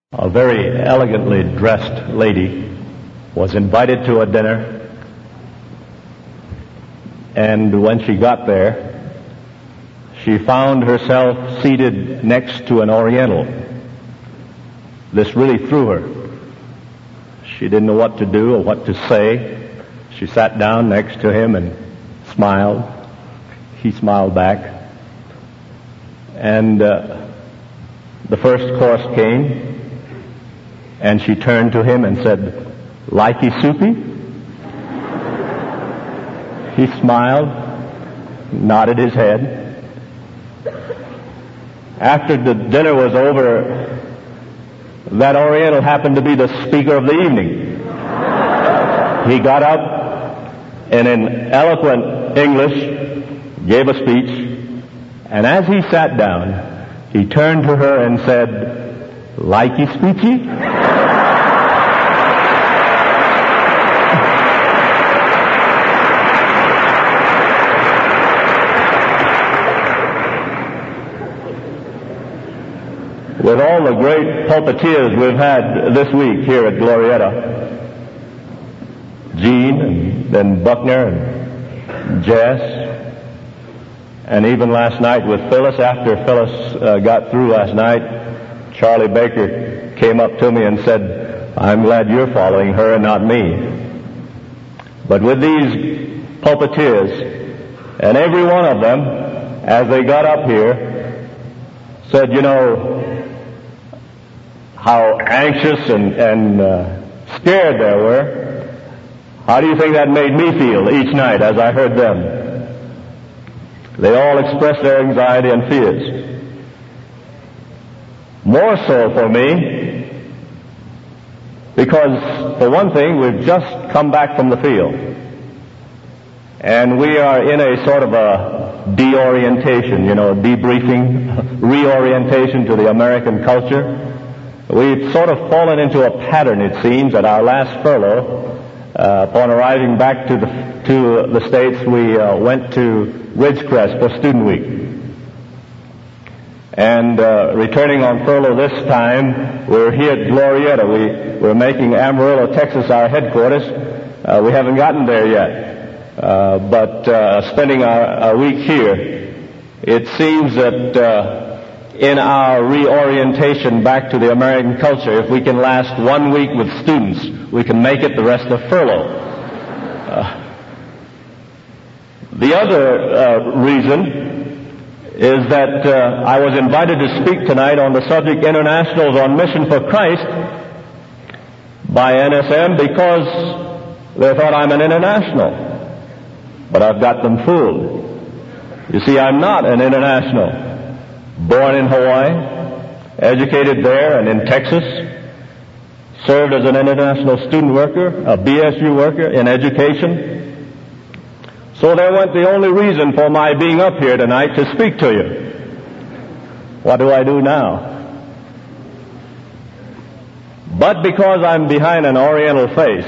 A very elegantly dressed lady was invited to a dinner, and when she got there, she found herself seated next to an Oriental. This really threw her. She didn't know what to do or what to say. She sat down next to him and smiled. He smiled back. And the first course came, and she turned to him and said, "Likey soupy?" He smiled, nodded his head. After the dinner was over, that Oriental happened to be the speaker of the evening. He got up and in eloquent English gave a speech, and as he sat down, he turned to her and said, "Likey speechy?" With all the great pulpiteers we've had this week here at Glorietta, Gene and then Buckner and Jess, and even last night with Phyllis, after Phyllis got through last night, Charlie Baker came up to me and said, "I'm glad you're following her and not me." But with these pulpiteers, and every one of them, as they got up here, said, "You know, how anxious and scared they were. How do you think that made me feel each night as I heard them?" They all expressed their anxiety and fears. More so for me, because for one thing, we've just come back from the field. And we are in a sort of a deorientation, debriefing, reorientation to the American culture. We've sort of fallen into a pattern, it seems, at our last furlough. Upon arriving back to the States, we went to Ridgecrest for Student Week. And returning on furlough this time, we're here at Glorietta. We're making Amarillo, Texas, our headquarters. We haven't gotten there yet. But spending our week here, it seems that in our reorientation back to the American culture, if we can last 1 week with students, we can make it the rest of furlough. The other reason is that I was invited to speak tonight on the subject Internationals on Mission for Christ by NSM because they thought I'm an international. But I've got them fooled. You see, I'm not an international. Born in Hawaii, educated there and in Texas, served as an international student worker, a BSU worker in education. So there went the only reason for my being up here tonight to speak to you. What do I do now? But because I'm behind an Oriental face,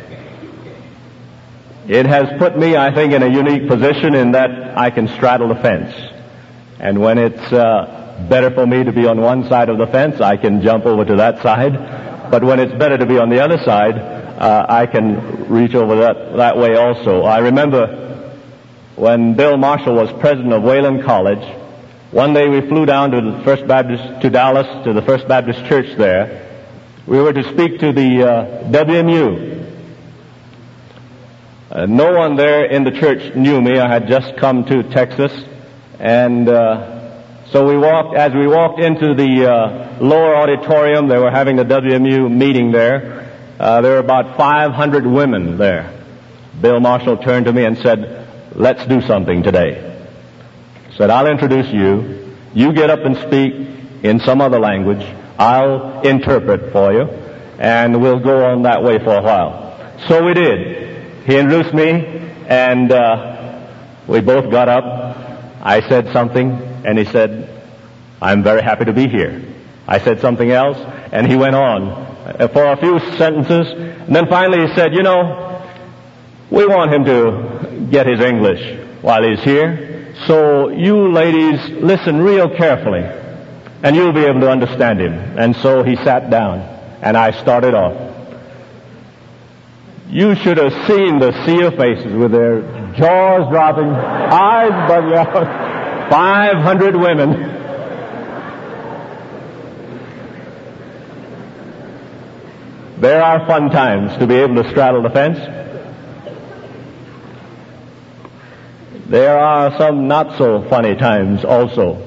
it has put me, I think, in a unique position in that I can straddle the fence. And when it's better for me to be on one side of the fence, I can jump over to that side. But when it's better to be on the other side, I can reach over that way also. I remember when Bill Marshall was president of Wayland College, one day we flew down to Dallas, to the First Baptist Church there. We were to speak to the WMU. No one there in the church knew me. I had just come to Texas. And so as we walked into the lower auditorium, they were having the WMU meeting there. There were about 500 women there. Bill Marshall turned to me and said, "Let's do something today." He said, "I'll introduce you. You get up and speak in some other language. I'll interpret for you, and we'll go on that way for a while." So we did. He introduced me, and we both got up. I said something, and he said, "I'm very happy to be here." I said something else, and he went on for a few sentences. And then finally he said, "We want him to get his English while he's here. So you ladies listen real carefully. and you'll be able to understand him. And so he sat down, and I started off. You should have seen the sea of faces with their jaws dropping, eyes bugging out, 500 women. There are fun times to be able to straddle the fence. There are some not so funny times also.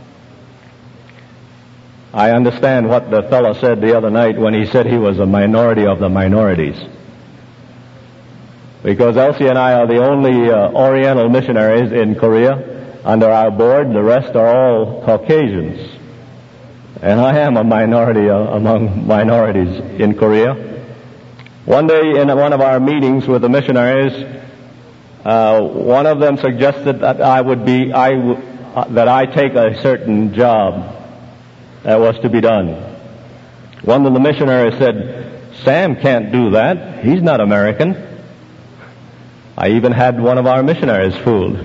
I understand what the fellow said the other night when he said he was a minority of the minorities. Because Elsie and I are the only Oriental missionaries in Korea under our board. The rest are all Caucasians. And I am a minority among minorities in Korea. One day in one of our meetings with the missionaries, one of them suggested that I take a certain job that was to be done. One of the missionaries said, "Sam can't do that. He's not American." I even had one of our missionaries fooled.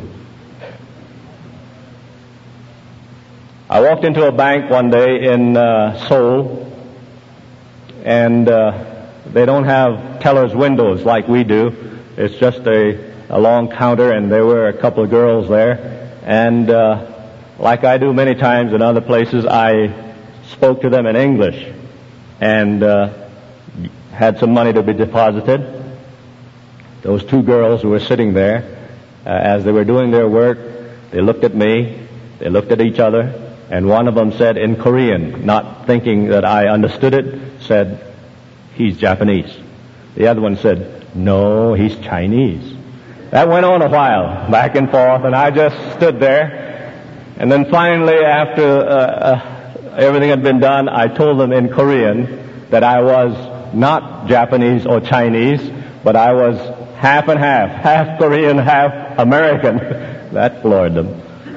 I walked into a bank one day in Seoul, and they don't have teller's windows like we do. It's just a long counter, and there were a couple of girls there. And like I do many times in other places, I spoke to them in English and had some money to be deposited. Those two girls who were sitting there, as they were doing their work, they looked at me, they looked at each other, and one of them said in Korean, not thinking that I understood it, said, "He's Japanese." The other one said, "No, he's Chinese." That went on a while, back and forth, and I just stood there. And then finally, after everything had been done, I told them in Korean that I was not Japanese or Chinese, but I was half and half Korean, half American. That floored them.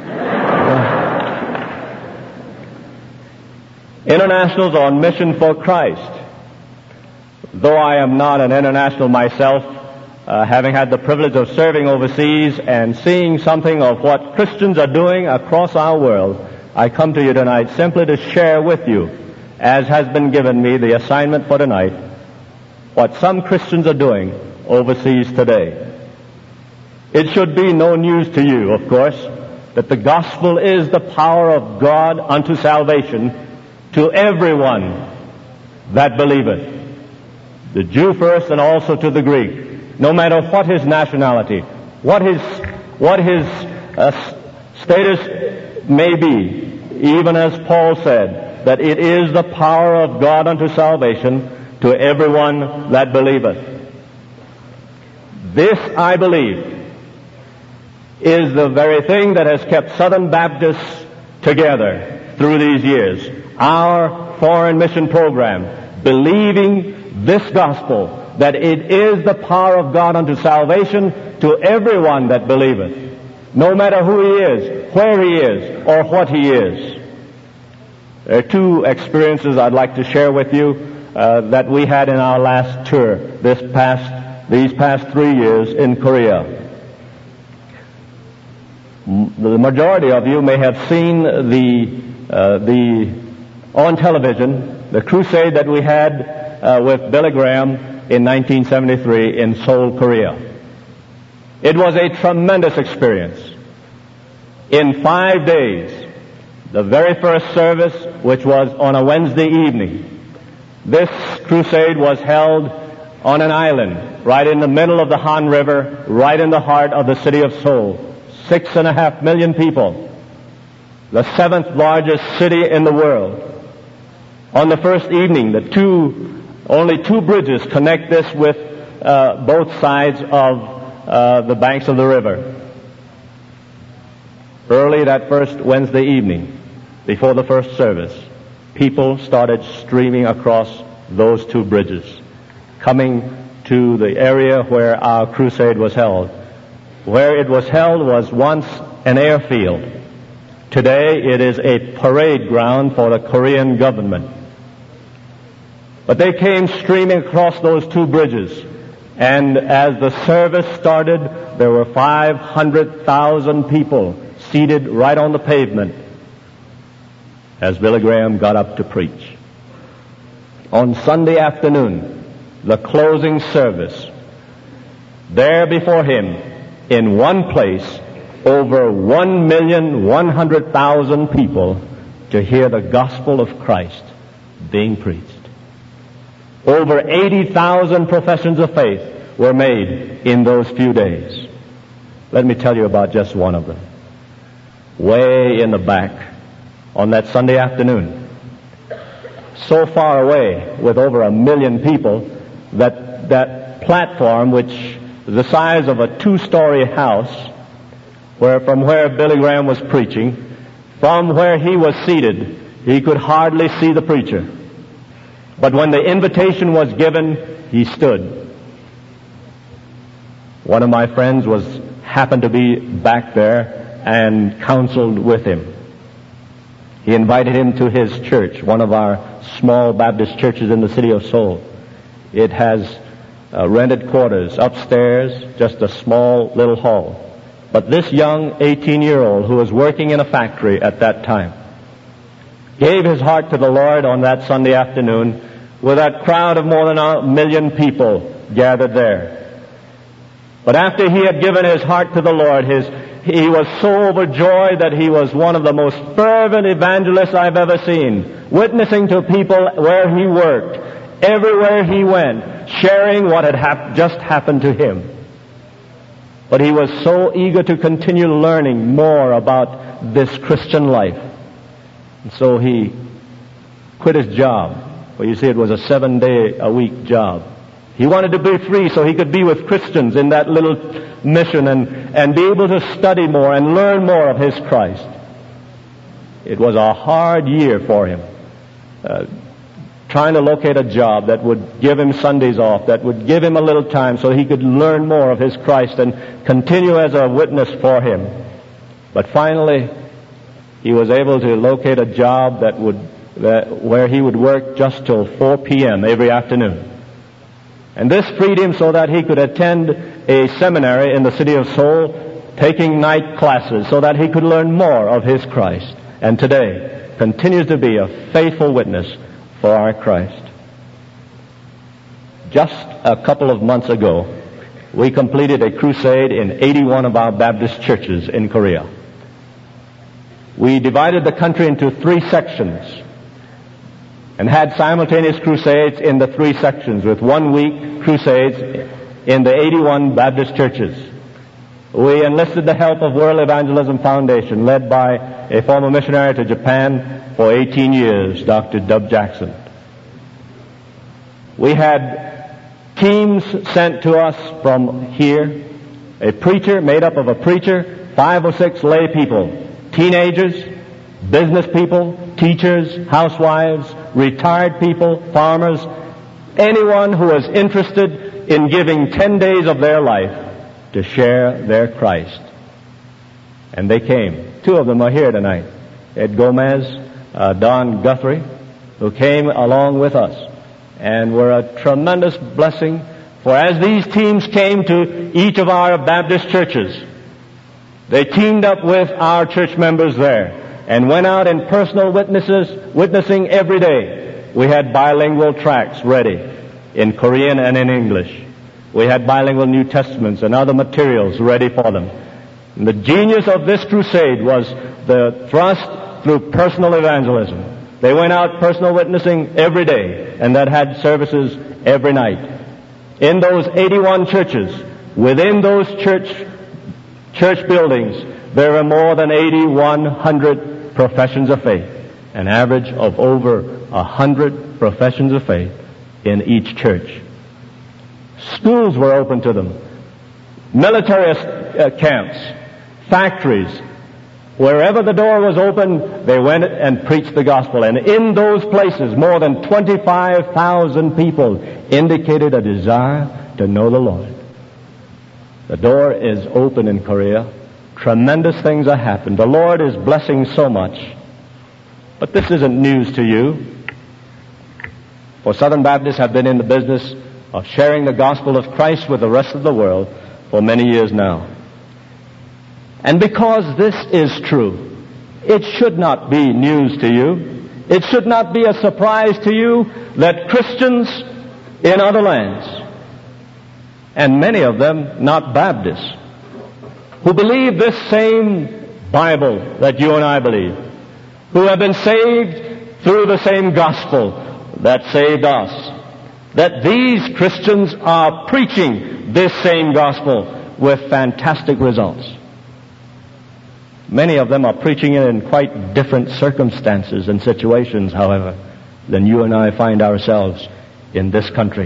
Internationals on mission for Christ. Though I am not an international myself, having had the privilege of serving overseas and seeing something of what Christians are doing across our world, I come to you tonight simply to share with you, as has been given me the assignment for tonight, what some Christians are doing overseas today. It should be no news to you, of course, that the gospel is the power of God unto salvation to everyone that believeth, the Jew first and also to the Greek, no matter what his nationality, what his status may be, even as Paul said, that it is the power of God unto salvation to everyone that believeth. This, I believe, is the very thing that has kept Southern Baptists together through these years. Our foreign mission program, believing this gospel, that it is the power of God unto salvation to everyone that believeth, no matter who he is, where he is, or what he is. There are two experiences I'd like to share with you that we had in our last tour these past 3 years in Korea. The majority of you may have seen on television the crusade that we had with Billy Graham in 1973 in Seoul, Korea. It was a tremendous experience. In 5 days, the very first service, which was on a Wednesday evening, this crusade was held on an island right in the middle of the Han River, right in the heart of the city of Seoul. 6.5 million people, the 7th largest city in the world. On the first evening, only two bridges connect this with both sides of the banks of the river. Early that first Wednesday evening, before the first service, people started streaming across those two bridges, coming to the area where our crusade was held. Where it was held was once an airfield. Today it is a parade ground for the Korean government. But they came streaming across those two bridges, and as the service started, there were 500,000 people seated right on the pavement. as Billy Graham got up to preach. On Sunday afternoon, the closing service, there before him, in one place, over 1,100,000 people to hear the gospel of Christ being preached. Over 80,000 professions of faith were made in those few days. Let me tell you about just one of them. Way in the back, on that Sunday afternoon, so far away, with over 1 million people, that platform, which is the size of a 2-story house, from where Billy Graham was preaching, from where he was seated, he could hardly see the preacher. But when the invitation was given, he stood. One of my friends happened to be back there and counseled with him. He invited him to his church, one of our small Baptist churches in the city of Seoul. It has rented quarters upstairs, just a small little hall. But this young 18-year-old who was working in a factory at that time gave his heart to the Lord on that Sunday afternoon with that crowd of more than 1 million people gathered there. But after he had given his heart to the Lord, he was so overjoyed that he was one of the most fervent evangelists I've ever seen, witnessing to people where he worked, everywhere he went, sharing what had just happened to him. But he was so eager to continue learning more about this Christian life. And so he quit his job. Well, you see, it was a 7-day-a-week job. He wanted to be free so he could be with Christians in that little mission and be able to study more and learn more of his Christ. It was a hard year for him, trying to locate a job that would give him Sundays off, that would give him a little time so he could learn more of his Christ and continue as a witness for him. But finally, he was able to locate a job where he would work just till 4 p.m. every afternoon. And this freed him so that he could attend a seminary in the city of Seoul, taking night classes so that he could learn more of his Christ. And today continues to be a faithful witness for our Christ. Just a couple of months ago, we completed a crusade in 81 of our Baptist churches in Korea. We divided the country into 3 sections and had simultaneous crusades in the 3 sections with 1-week crusades in the 81 Baptist churches. We enlisted the help of World Evangelism Foundation, led by a former missionary to Japan for 18 years, Dr. Dub Jackson. We had teams sent to us from here, a preacher made up of a preacher, 5 or 6 lay people, teenagers, business people, teachers, housewives, retired people, farmers, anyone who was interested in giving 10 days of their life to share their Christ. And they came. 2 of them are here tonight. Ed Gomez, Don Guthrie, who came along with us and were a tremendous blessing. For as these teams came to each of our Baptist churches, they teamed up with our church members there and went out in personal witnessing every day. We had bilingual tracts ready in Korean and in English. We had bilingual New Testaments and other materials ready for them. And the genius of this crusade was the thrust through personal evangelism. They went out personal witnessing every day, and that had services every night. In those 81 churches, within those church buildings, there were more than 8,100 professions of faith, an average of over 100 professions of faith in each church. Schools were open to them, military camps, factories. Wherever the door was open, they went and preached the gospel. And in those places, more than 25,000 people indicated a desire to know the Lord. The door is open in Korea. Tremendous things are happening. The Lord is blessing so much. But this isn't news to you. For Southern Baptists have been in the business of sharing the gospel of Christ with the rest of the world for many years now. And because this is true, it should not be news to you. It should not be a surprise to you that Christians in other lands, and many of them not Baptists, who believe this same Bible that you and I believe, who have been saved through the same gospel that saved us, that these Christians are preaching this same gospel with fantastic results. Many of them are preaching it in quite different circumstances and situations, however, than you and I find ourselves in this country.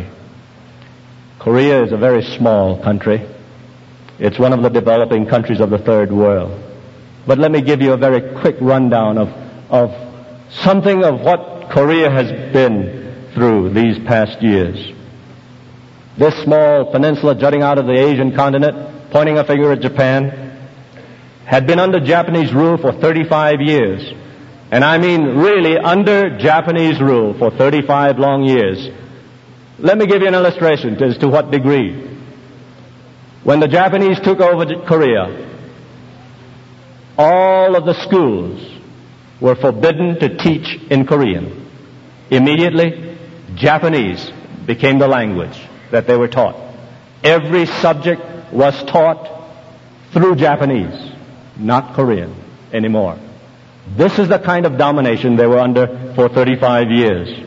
Korea is a very small country. It's one of the developing countries of the third world. But let me give you a very quick rundown of something of what Korea has been through these past years. This small peninsula jutting out of the Asian continent, pointing a finger at Japan, had been under Japanese rule for 35 years. And I mean really under Japanese rule for 35 long years. Let me give you an illustration as to what degree. When the Japanese took over Korea, all of the schools were forbidden to teach in Korean. Immediately, Japanese became the language that they were taught. Every subject was taught through Japanese, not Korean anymore. This is the kind of domination they were under for 35 years.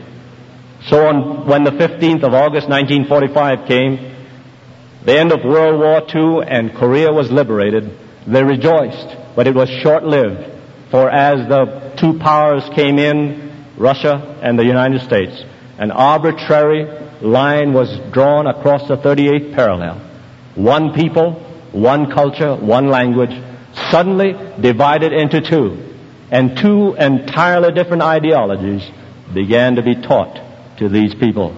So when the 15th of August 1945 came, the end of World War II, and Korea was liberated, they rejoiced, but it was short-lived. For as the two powers came in, Russia and the United States, an arbitrary line was drawn across the 38th parallel. One people, one culture, one language, suddenly divided into two, and two entirely different ideologies began to be taught to these people.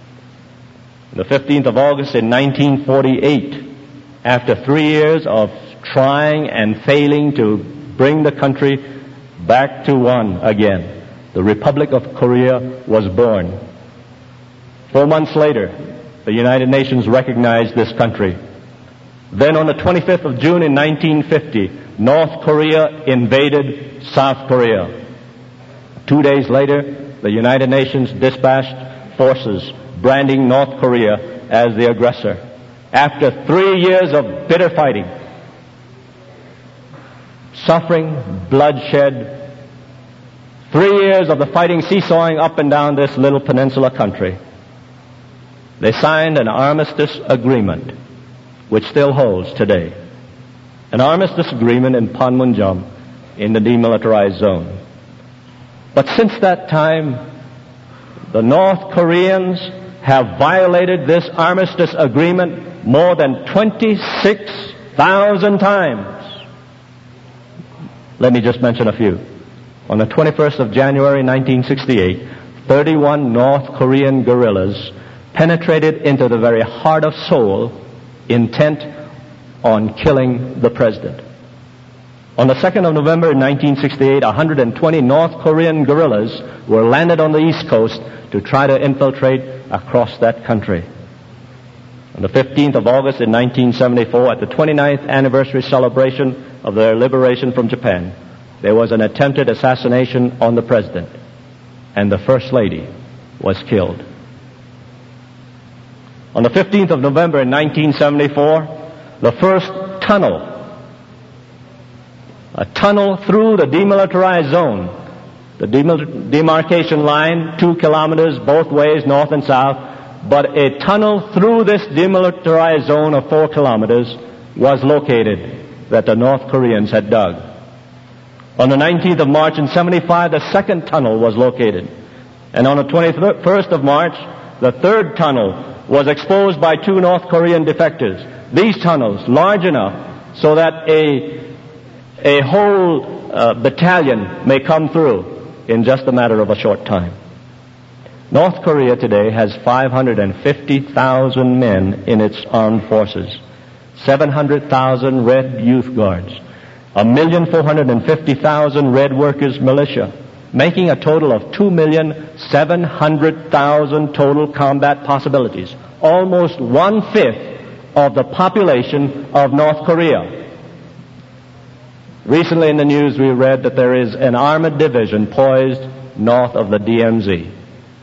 The 15th of August in 1948, after 3 years of trying and failing to bring the country back to one again, the Republic of Korea was born. 4 months later, the United Nations recognized this country. Then on the 25th of June in 1950, North Korea invaded South Korea. 2 days later, the United Nations dispatched forces branding North Korea as the aggressor. After 3 years of bitter fighting, suffering, bloodshed, 3 years of the fighting seesawing up and down this little peninsula country, they signed an armistice agreement which still holds today. An armistice agreement in Panmunjom in the demilitarized zone. But since that time, the North Koreans have violated this armistice agreement more than 26,000 times. Let me just mention a few. On the 21st of January 1968, 31 North Korean guerrillas penetrated into the very heart of Seoul, intent on killing the president. On the 2nd of November 1968, 120 North Korean guerrillas were landed on the East Coast to try to infiltrate across that country. On the 15th of August in 1974, at the 29th anniversary celebration of their liberation from Japan, there was an attempted assassination on the president, and the First Lady was killed. On the 15th of November in 1974, the first tunnel, a tunnel through the demilitarized zone, the demarcation line, 2 kilometers both ways, north and south, but a tunnel through this demilitarized zone of 4 kilometers was located that the North Koreans had dug. On the 19th of March in 75, the second tunnel was located. And on the 21st of March, the third tunnel was exposed by 2 North Korean defectors. These tunnels, large enough so that a whole battalion may come through in just a matter of a short time. North Korea today has 550,000 men in its armed forces, 700,000 Red Youth Guards, 1,450,000 Red Workers Militia, making a total of 2,700,000 total combat possibilities, almost 1/5 of the population of North Korea. Recently in the news we read that there is an armored division poised north of the DMZ.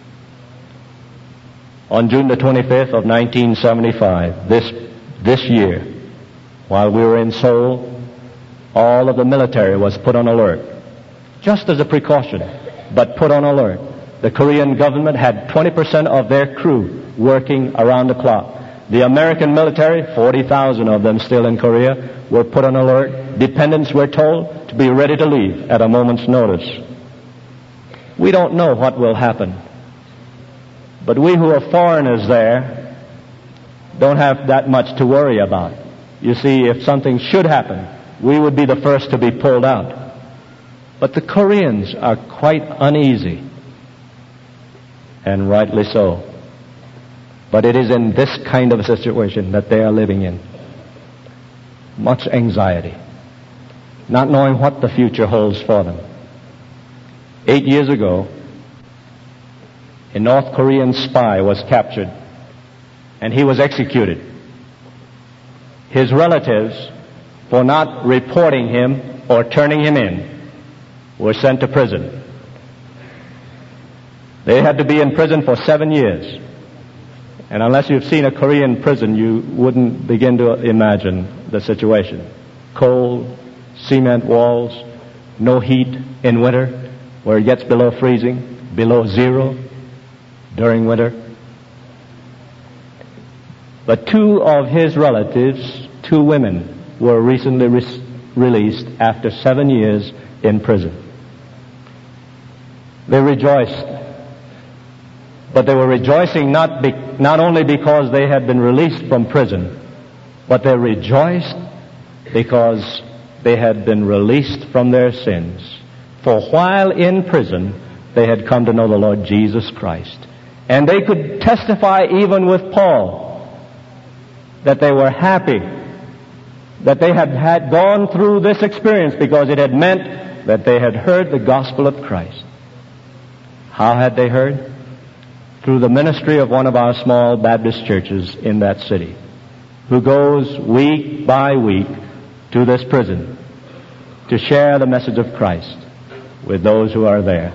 On June the 25th of 1975, this year, while we were in Seoul, all of the military was put on alert, just as a precaution, but put on alert. The Korean government had 20% of their crew working around the clock. The American military, 40,000 of them still in Korea, were put on alert. Dependents were told to be ready to leave at a moment's notice. We don't know what will happen. But we who are foreigners there don't have that much to worry about. You see, if something should happen, we would be the first to be pulled out. But the Koreans are quite uneasy, and rightly so. But it is in this kind of a situation that they are living in. Much anxiety, not knowing what the future holds for them. 8 years ago, a North Korean spy was captured, and he was executed. His relatives, for not reporting him or turning him in, were sent to prison. They had to be in prison for 7 years. And unless you've seen a Korean prison, you wouldn't begin to imagine the situation. Cold, cement walls, no heat in winter, where it gets below freezing, below zero during winter. But two of his relatives, two women, were recently released after 7 years in prison. They rejoiced. But they were rejoicing not only because they had been released from prison, but they rejoiced because they had been released from their sins. For while in prison, they had come to know the Lord Jesus Christ. And they could testify even with Paul that they were happy that they had gone through this experience because it had meant that they had heard the gospel of Christ. How had they heard? Through the ministry of one of our small Baptist churches in that city, who goes week by week to this prison to share the message of Christ with those who are there.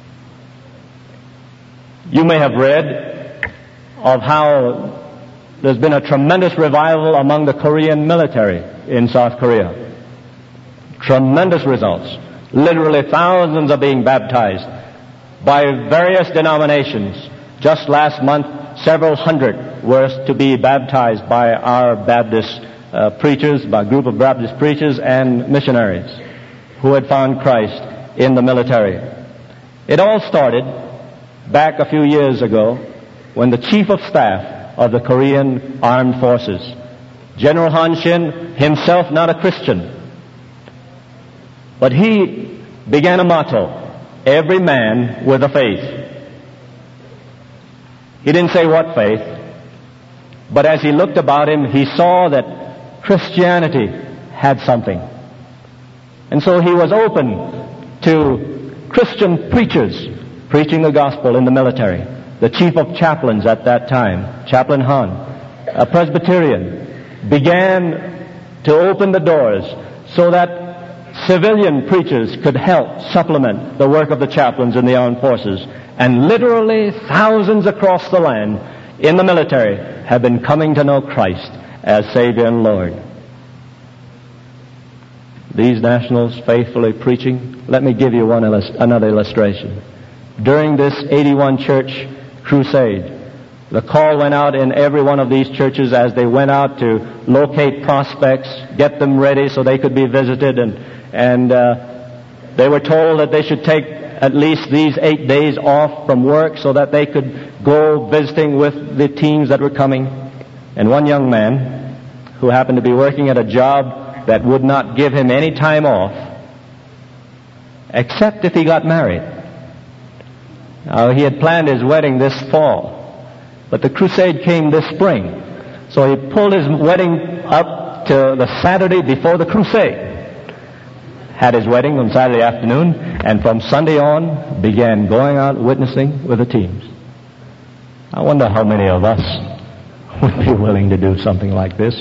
You may have read of how there's been a tremendous revival among the Korean military in South Korea. Tremendous results. Literally thousands are being baptized by various denominations. Just last month, several hundred were to be baptized by our Baptist preachers, by a group of Baptist preachers and missionaries who had found Christ in the military. It all started back a few years ago when the Chief of Staff of the Korean Armed Forces, General Han Shin, himself not a Christian, but he began a motto, every man with a faith. He didn't say what faith, but as he looked about him, he saw that Christianity had something. And so he was open to Christian preachers preaching the gospel in the military. The chief of chaplains at that time, Chaplain Han, a Presbyterian, began to open the doors so that civilian preachers could help supplement the work of the chaplains in the armed forces. And literally thousands across the land in the military have been coming to know Christ as Savior and Lord. These nationals faithfully preaching. Let me give you another illustration. During this 81 church crusade, the call went out in every one of these churches as they went out to locate prospects, get them ready so they could be visited, and they were told that they should take at least these 8 days off from work so that they could go visiting with the teams that were coming. And one young man who happened to be working at a job that would not give him any time off except if he got married. Now, he had planned his wedding this fall, but the crusade came this spring. So he pulled his wedding up to the Saturday before the crusade. Had his wedding on Saturday afternoon, and from Sunday on began going out witnessing with the teams. I wonder how many of us would be willing to do something like this.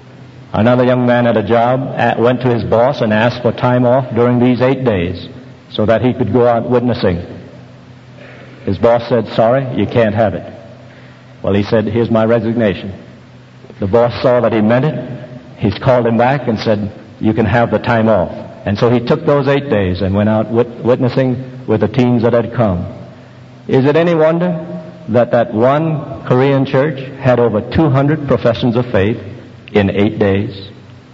Another young man at a job went to his boss and asked for time off during these 8 days so that he could go out witnessing. His boss said, "Sorry, you can't have it." Well, he said, "Here's my resignation." The boss saw that he meant it. He's called him back and said, "You can have the time off." And so he took those 8 days and went out witnessing with the teams that had come. Is it any wonder that one Korean church had over 200 professions of faith in 8 days?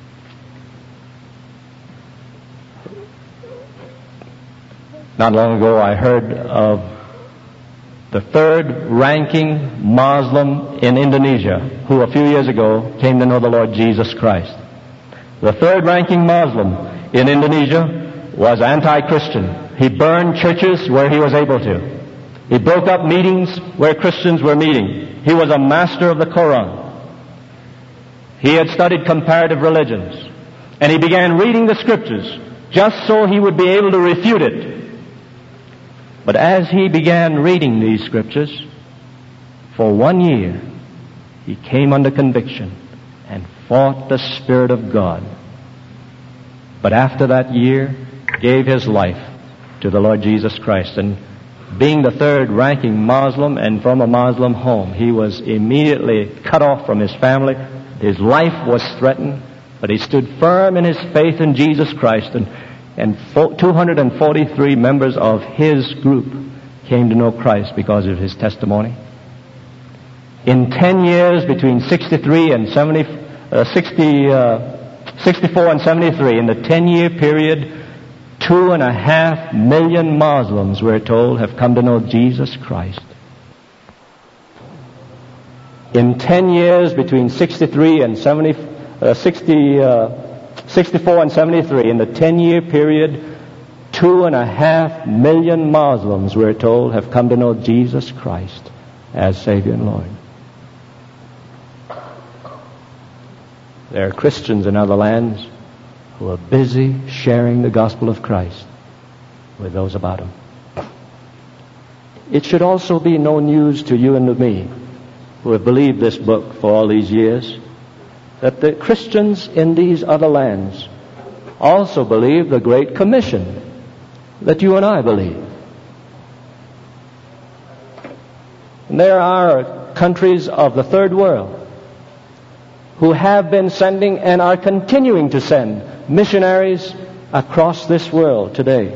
Not long ago I heard of the third-ranking Muslim in Indonesia, who a few years ago came to know the Lord Jesus Christ. The third-ranking Muslim in Indonesia was anti-Christian. He burned churches where he was able to. He broke up meetings where Christians were meeting. He was a master of the Quran. He had studied comparative religions. And he began reading the scriptures just so he would be able to refute it. But as he began reading these scriptures, for 1 year, he came under conviction and fought the Spirit of God. But after that year, gave his life to the Lord Jesus Christ. And being the third-ranking Muslim and from a Muslim home, he was immediately cut off from his family. His life was threatened, but he stood firm in his faith in Jesus Christ. And 243 members of his group came to know Christ because of his testimony. In 10 years, between 64 and 73, in the 10-year period, 2.5 million Muslims, we're told, have come to know Jesus Christ. In 10 years, between 64 and 73, in the 10-year period, 2.5 million Muslims, we're told, have come to know Jesus Christ as Savior and Lord. There are Christians in other lands who are busy sharing the gospel of Christ with those about them. It should also be no news to you and to me, who have believed this book for all these years, that the Christians in these other lands also believe the Great Commission that you and I believe. And there are countries of the third world who have been sending and are continuing to send missionaries across this world today.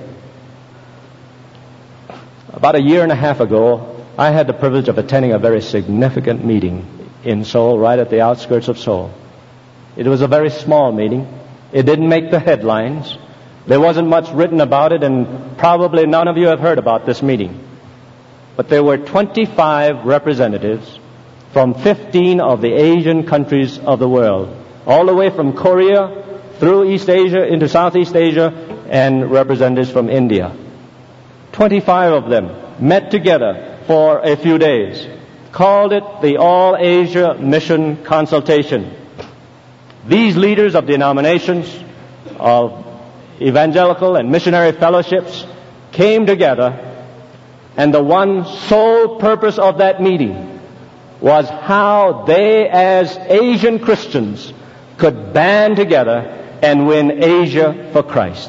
About 1.5 years ago, I had the privilege of attending a very significant meeting in Seoul, right at the outskirts of Seoul. It was a very small meeting. It didn't make the headlines. There wasn't much written about it, and probably none of you have heard about this meeting. But there were 25 representatives from 15 of the Asian countries of the world, all the way from Korea through East Asia into Southeast Asia, and representatives from India. 25 of them met together for a few days, called it the All Asia Mission Consultation. These leaders of denominations, of evangelical and missionary fellowships, came together, and the one sole purpose of that meeting was how they, as Asian Christians, could band together and win Asia for Christ.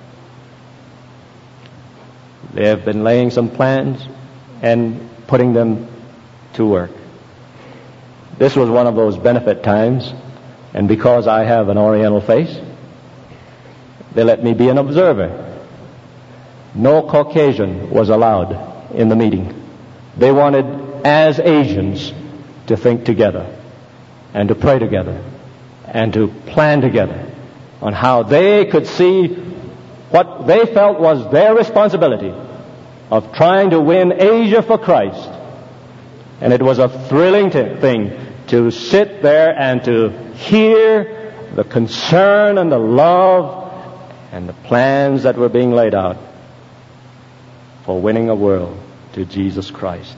They have been laying some plans and putting them to work. This was one of those benefit times, and because I have an Oriental face, they let me be an observer. No Caucasian was allowed in the meeting. They wanted, as Asians, to think together and to pray together and to plan together on how they could see what they felt was their responsibility of trying to win Asia for Christ. And it was a thrilling thing to sit there and to hear the concern and the love and the plans that were being laid out for winning a world to Jesus Christ.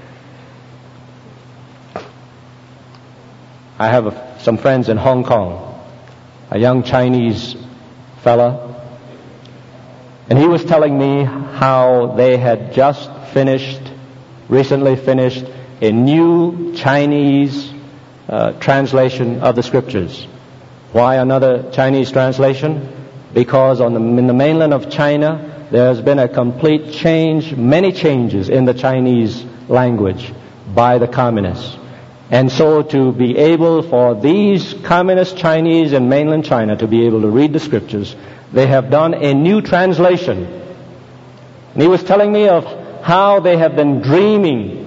I have some friends in Hong Kong, a young Chinese fella, and he was telling me how they had just recently finished a new Chinese translation of the Scriptures. Why another Chinese translation? Because in the mainland of China, there's been a complete change, many changes in the Chinese language by the communists. And so to be able for these communist Chinese in mainland China to be able to read the scriptures, they have done a new translation. And he was telling me of how they have been dreaming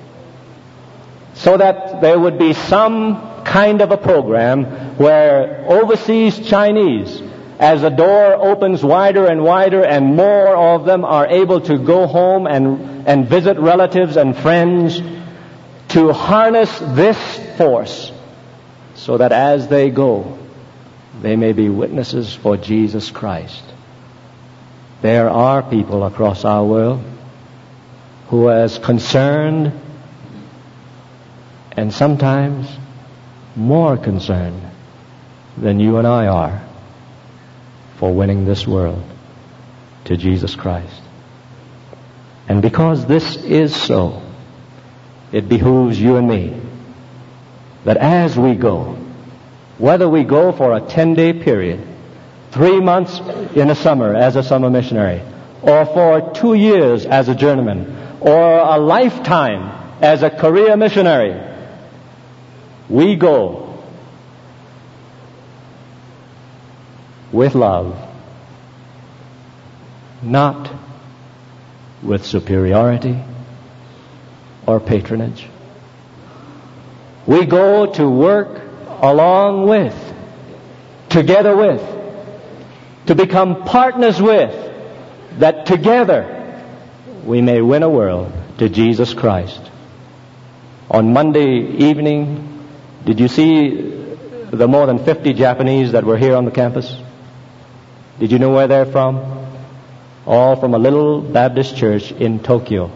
so that there would be some kind of a program where overseas Chinese, as the door opens wider and wider and more of them are able to go home and visit relatives and friends, to harness this force so that as they go, they may be witnesses for Jesus Christ. There are people across our world who are as concerned and sometimes more concerned than you and I are for winning this world to Jesus Christ. And because this is so, it behooves you and me that as we go, whether we go for a 10-day period, 3 months in the summer as a summer missionary, or for 2 years as a journeyman, or a lifetime as a career missionary, we go with love, not with superiority or patronage. We go to work along with, together with, to become partners with, that together we may win a world to Jesus Christ. On Monday evening, did you see the more than 50 Japanese that were here on the campus? Did you know where they're from? All from a little Baptist church in Tokyo.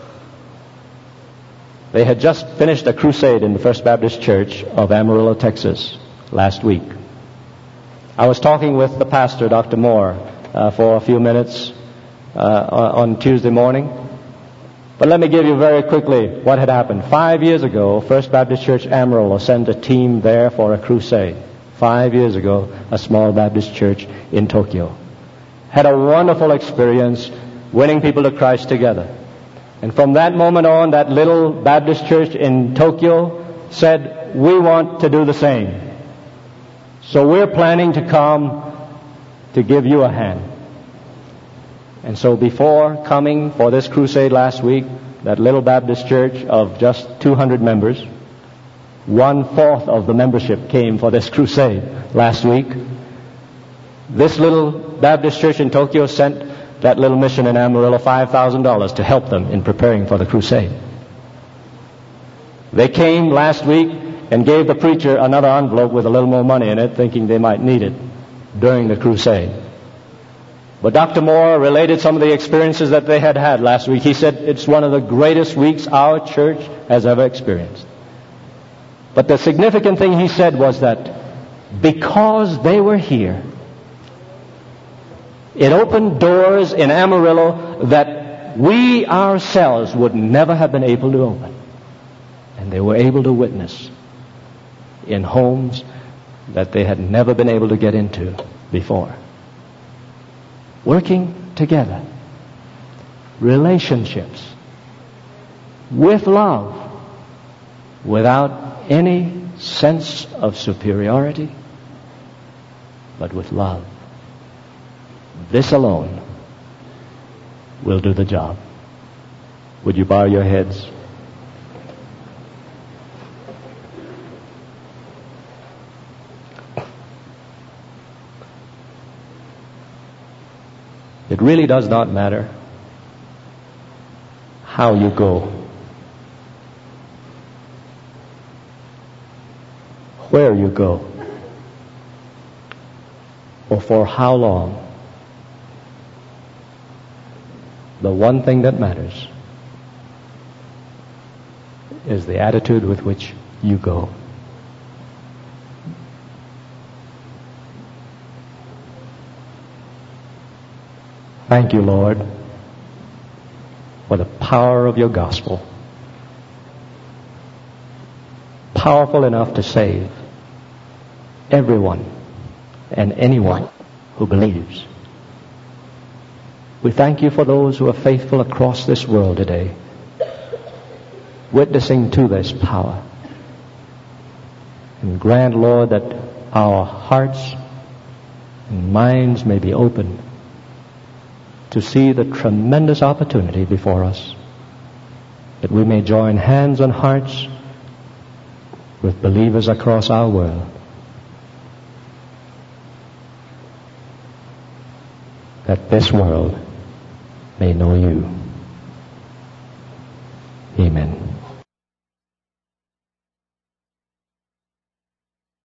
They had just finished a crusade in the First Baptist Church of Amarillo, Texas, last week. I was talking with the pastor, Dr. Moore, for a few minutes on Tuesday morning. But let me give you very quickly what had happened. 5 years ago, First Baptist Church Amarillo sent a team there for a crusade. 5 years ago, a small Baptist church in Tokyo. Had a wonderful experience winning people to Christ together. And from that moment on, that little Baptist church in Tokyo said, we want to do the same. So we're planning to come to give you a hand. And so before coming for this crusade last week, that little Baptist church of just 200 members, 1/4 of the membership came for this crusade last week. This little Baptist church in Tokyo sent that little mission in Amarillo $5,000 to help them in preparing for the crusade. They came last week and gave the preacher another envelope with a little more money in it, thinking they might need it during the crusade. But Dr. Moore related some of the experiences that they had had last week. He said it's one of the greatest weeks our church has ever experienced. But the significant thing he said was that because they were here, it opened doors in Amarillo that we ourselves would never have been able to open. And they were able to witness in homes that they had never been able to get into before. Working together. Relationships. With love. Without any sense of superiority, but with love. This alone will do the job. Would you bow your heads? It really does not matter how you go, where you go, or for how long. The one thing that matters is the attitude with which you go. Thank you, Lord, for the power of your gospel. Powerful enough to save everyone and anyone who believes. We thank you for those who are faithful across this world today, witnessing to this power. And grant, Lord, that our hearts and minds may be opened to see the tremendous opportunity before us, that we may join hands and hearts with believers across our world, that this world may know you. Amen.